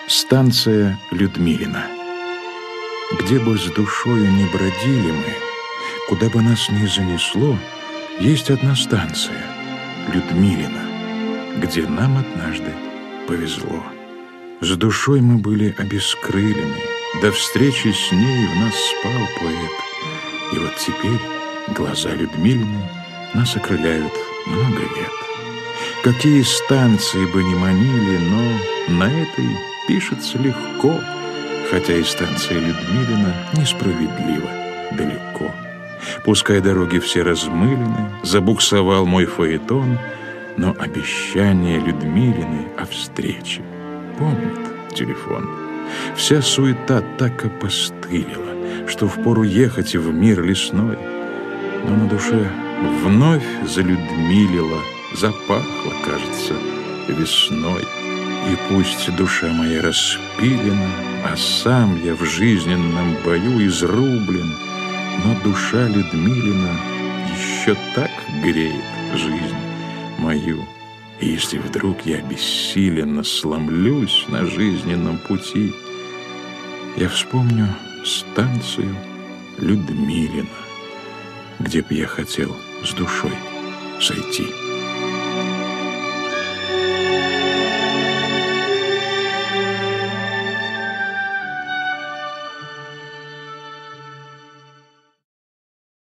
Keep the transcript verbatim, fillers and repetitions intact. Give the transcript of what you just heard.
Станция Людмилина. Где бы с душою не бродили мы, куда бы нас ни занесло, есть одна станция — Людмилина, где нам однажды повезло. С душой мы были обескрылены, до встречи с ней в нас спал поэт. И вот теперь глаза Людмилины нас окрыляют много лет. Какие станции бы ни манили, но на этой пишется легко, хотя и станция Людмилина несправедливо далеко. Пускай дороги все размылены, забуксовал мой фаэтон, но обещание Людмилины о встрече помнит телефон. Вся суета так опостылила, что впору ехать в мир лесной, но на душе вновь залюдмилила, запахло, кажется, весной. И пусть душа моя распилена, а сам я в жизненном бою изрублен, но душа Людмилина еще так греет жизнь мою. И если вдруг я бессиленно сломлюсь на жизненном пути, я вспомню станцию Людмилина, где б я хотел с душой сойти.